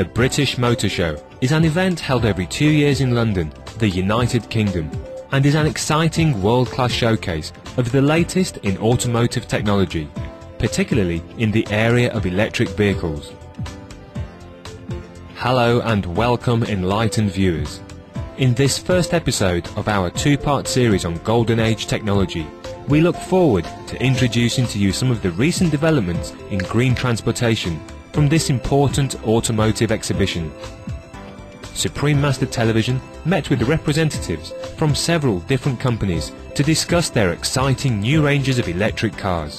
The British Motor Show is an event held every 2 years in London, the United Kingdom, and is an exciting world-class showcase of the latest in automotive technology, particularly in the area of electric vehicles. Hello and welcome, enlightened viewers. In this first episode of our two-part series on Golden Age technology, we look forward to introducing to you some of the recent developments in green transportation from this important automotive exhibition. Supreme Master Television met with representatives from several different companies to discuss their exciting new ranges of electric cars.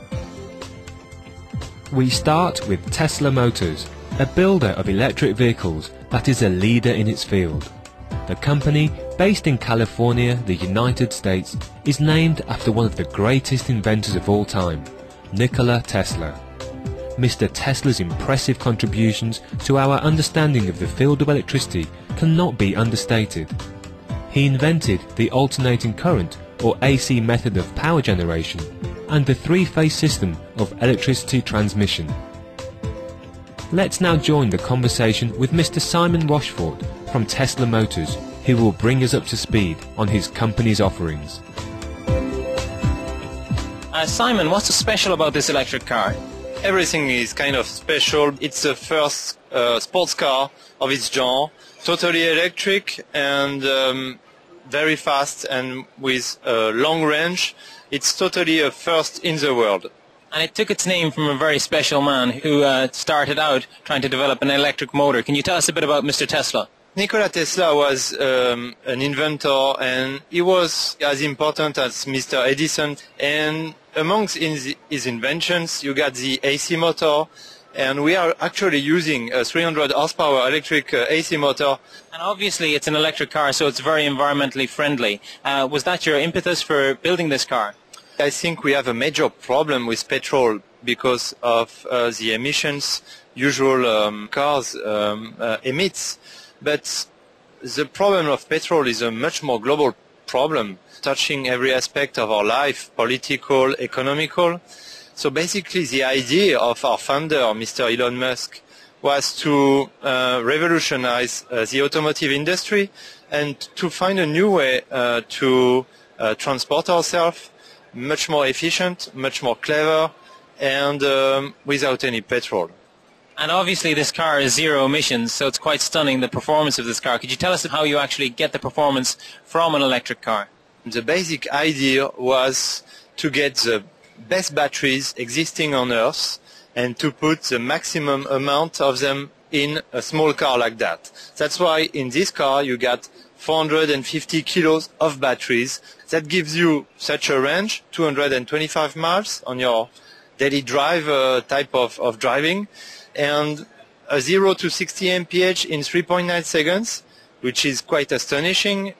We start with Tesla Motors, a builder of electric vehicles that is a leader in its field. The company, based in California, the United States, is named after one of the greatest inventors of all time, Nikola Tesla. Mr. Tesla's impressive contributions to our understanding of the field of electricity cannot be understated. He invented the alternating current, or AC method of power generation, and the three-phase system of electricity transmission. Let's now join the conversation with Mr. Simon Rochefort from Tesla Motors, who will bring us up to speed on his company's offerings. Simon, what's so special about this electric car? Everything is kind of special. It's the first sports car of its genre, totally electric and very fast and with a long range. It's totally a first in the world. And it took its name from a very special man who started out trying to develop an electric motor. Can you tell us a bit about Mr. Tesla? Nikola Tesla was an inventor, and he was as important as Mr. Edison. And amongst his inventions, you got the AC motor, and we are actually using a 300 horsepower electric AC motor. And obviously it's an electric car, so it's very environmentally friendly. Was that your impetus for building this car? I think we have a major problem with petrol because of the emissions usual cars emits. But the problem of petrol is a much more global problem, touching every aspect of our life, political, economical. So basically the idea of our founder, Mr. Elon Musk, was to revolutionize the automotive industry and to find a new way to transport ourselves, much more efficient, much more clever, and without any petrol. And obviously this car is zero emissions, so it's quite stunning, the performance of this car. Could you tell us how you actually get the performance from an electric car? The basic idea was to get the best batteries existing on Earth and to put the maximum amount of them in a small car like that. That's why in this car you got 450 kilos of batteries. That gives you such a range, 225 miles on your daily drive type of driving, and a 0 to 60 mph in 3.9 seconds, which is quite astonishing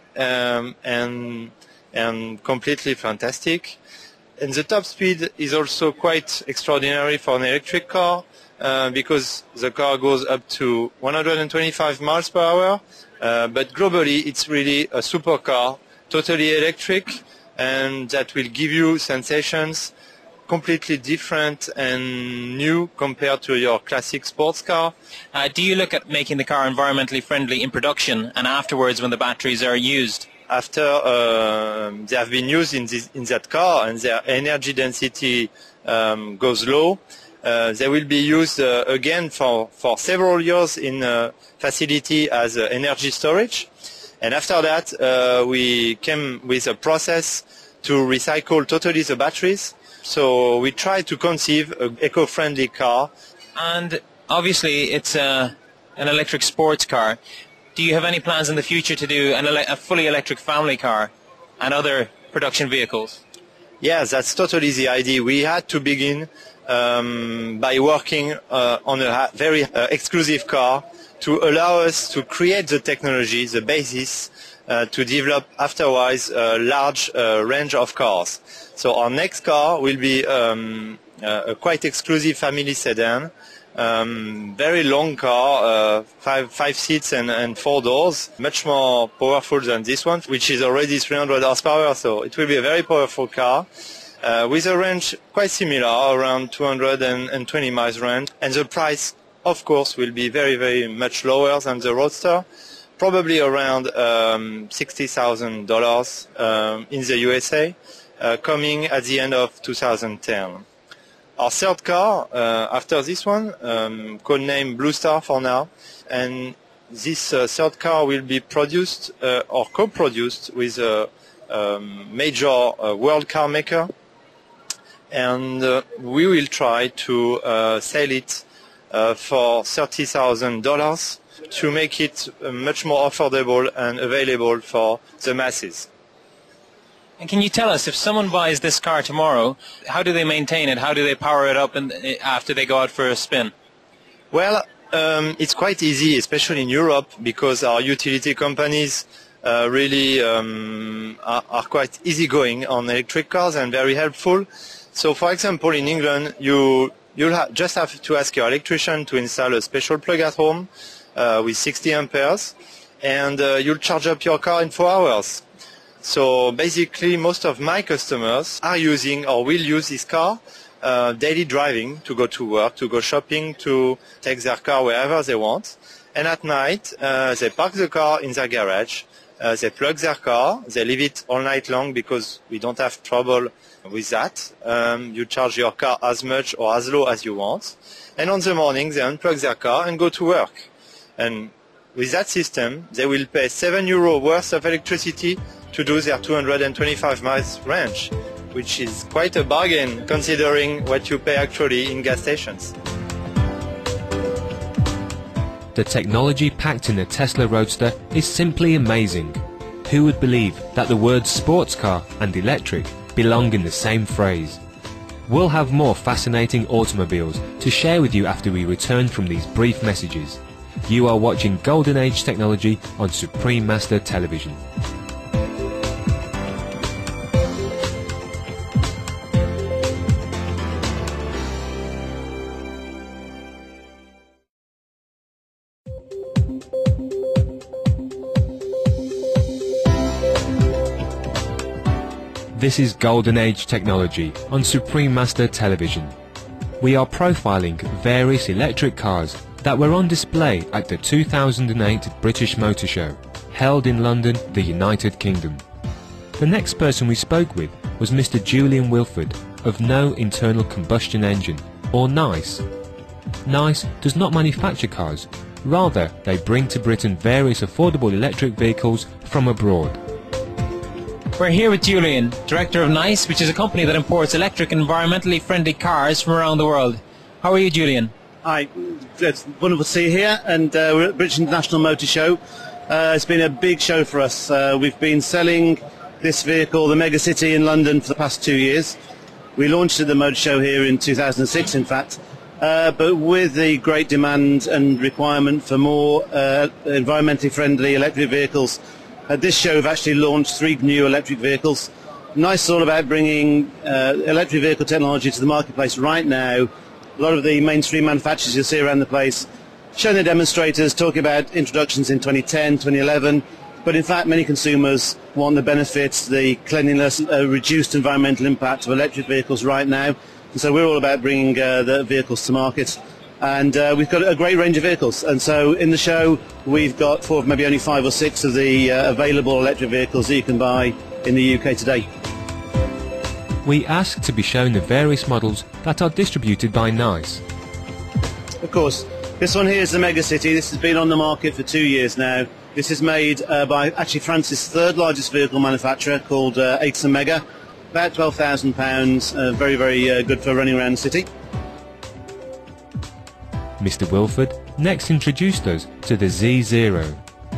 and completely fantastic. And the top speed is also quite extraordinary for an electric car because the car goes up to 125 miles per hour, but globally it's really a supercar, totally electric, and that will give you sensations completely different and new compared to your classic sports car. Do you look at making the car environmentally friendly in production and afterwards when the batteries are used? After they have been used in that car and their energy density goes low, they will be used again for several years in a facility as energy storage. And after that, we came with a process to recycle totally the batteries. So we try to conceive an eco-friendly car. And obviously it's an electric sports car. Do you have any plans in the future to do a fully electric family car and other production vehicles? Yeah, that's totally the idea. We had to begin by working on a very exclusive car to allow us to create the technology, the basis, to develop afterwards a large range of cars. So our next car will be a quite exclusive family sedan, very long car, five seats and 4 doors, much more powerful than this one, which is already 300 horsepower, so it will be a very powerful car. With a range quite similar, around 220 miles range, and the price of course, will be very, very much lower than the Roadster, probably around $60,000 in the USA, coming at the end of 2010. Our third car, after this one, codenamed Blue Star for now, and this third car will be produced or co-produced with a major world car maker, and we will try to sell it for $30,000 to make it much more affordable and available for the masses. And can you tell us, if someone buys this car tomorrow, how do they maintain it? How do they power it up after they go out for a spin? Well, it's quite easy, especially in Europe, because our utility companies really are quite easygoing on electric cars and very helpful. So, for example, in England, you'll just have to ask your electrician to install a special plug at home with 60 amperes, and you'll charge up your car in 4 hours. So basically, most of my customers are using or will use this car daily driving to go to work, to go shopping, to take their car wherever they want. And at night, they park the car in their garage, they plug their car, they leave it all night long because we don't have trouble with that. You charge your car as much or as low as you want. And on the morning, they unplug their car and go to work. And with that system, they will pay €7 worth of electricity to do their 225 miles range, which is quite a bargain considering what you pay actually in gas stations. The technology packed in the Tesla Roadster is simply amazing. Who would believe that the words sports car and electric belong in the same phrase? We'll have more fascinating automobiles to share with you after we return from these brief messages. You are watching Golden Age Technology on Supreme Master Television. This is Golden Age Technology on Supreme Master Television. We are profiling various electric cars that were on display at the 2008 British Motor Show, held in London, the United Kingdom. The next person we spoke with was Mr. Julian Wilford of No Internal Combustion Engine, or NICE. NICE does not manufacture cars, rather they bring to Britain various affordable electric vehicles from abroad. We're here with Julian, director of NICE, which is a company that imports electric and environmentally friendly cars from around the world. How are you, Julian? Hi, it's wonderful to see you here, and we're at British International Motor Show. It's been a big show for us. We've been selling this vehicle, the Mega City, in London for the past 2 years. We launched at the Motor Show here in 2006, in fact, but with the great demand and requirement for more environmentally friendly electric vehicles, at this show we've actually launched 3 new electric vehicles. NICE is all about bringing electric vehicle technology to the marketplace right now. A lot of the mainstream manufacturers you'll see around the place showing their demonstrators, talking about introductions in 2010, 2011, but in fact many consumers want the benefits, the cleanliness, reduced environmental impact of electric vehicles right now, and so we're all about bringing the vehicles to market. And we've got a great range of vehicles, and so in the show we've got maybe only 5 or 6 of the available electric vehicles that you can buy in the UK today. We asked to be shown the various models that are distributed by NICE. Of course, this one here is the Mega City. This has been on the market for 2 years now. This is made by actually France's 3rd largest vehicle manufacturer called Aitson Mega. About £12,000, very, very good for running around the city. Mr. Wilford next introduced us to the Z0.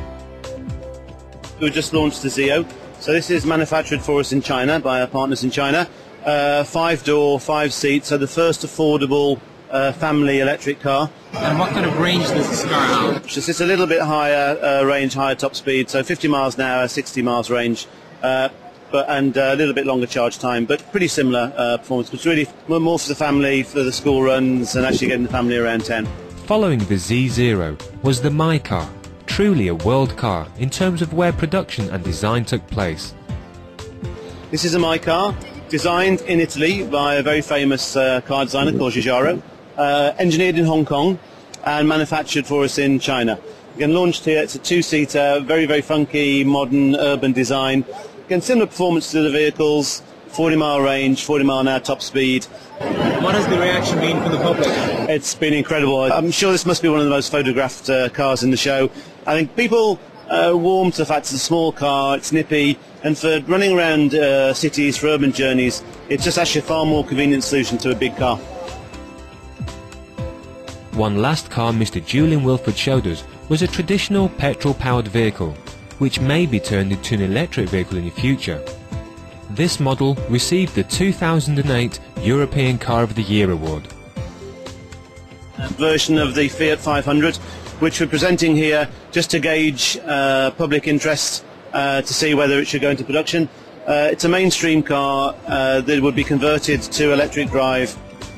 We just launched the Zeo. So this is manufactured for us in China by our partners in China. 5-door, 5 seats, so the first affordable family electric car. And what kind of range does this car have? It's a little bit higher range, higher top speed, so 50 miles an hour, 60 miles range, and a little bit longer charge time, but pretty similar performance. It's really more for the family, for the school runs, and actually getting the family around town. Following the Z0 was the My Car, truly a world car in terms of where production and design took place. This is a My Car, designed in Italy by a very famous car designer called Giugiaro, engineered in Hong Kong, and manufactured for us in China. Again, launched here, it's a two-seater, very, very funky, modern, urban design. Again, similar performance to the vehicles, 40-mile range, 40-mile-an-hour top speed. What has the reaction been from the public? It's been incredible. I'm sure this must be one of the most photographed cars in the show. I think people warm to the fact it's a small car, it's nippy, and for running around cities, for urban journeys, it's just actually a far more convenient solution to a big car. One last car Mr. Julian Wilford showed us was a traditional petrol-powered vehicle, which may be turned into an electric vehicle in the future. This model received the 2008 European Car of the Year award. Version of the Fiat 500, which we're presenting here just to gauge public interest to see whether it should go into production. It's a mainstream car that would be converted to electric drive.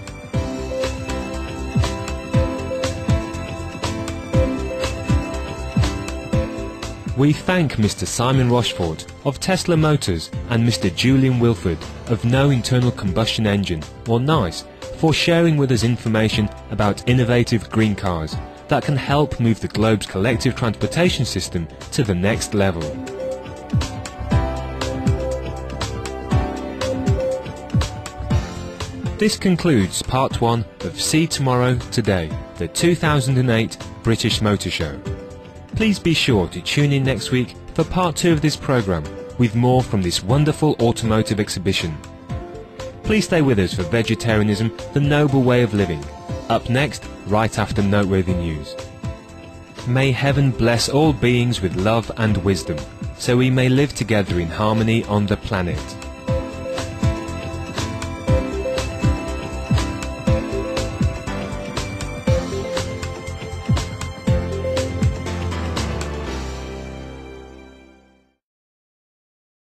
We thank Mr. Simon Rochefort of Tesla Motors and Mr. Julian Wilford of No Internal Combustion Engine, or NICE, for sharing with us information about innovative green cars that can help move the globe's collective transportation system to the next level. This concludes part 1 of See Tomorrow Today, the 2008 British Motor Show. Please be sure to tune in next week for part 2 of this programme with more from this wonderful automotive exhibition. Please stay with us for Vegetarianism, the Noble Way of Living, up next right after Noteworthy News. May heaven bless all beings with love and wisdom, so we may live together in harmony on the planet.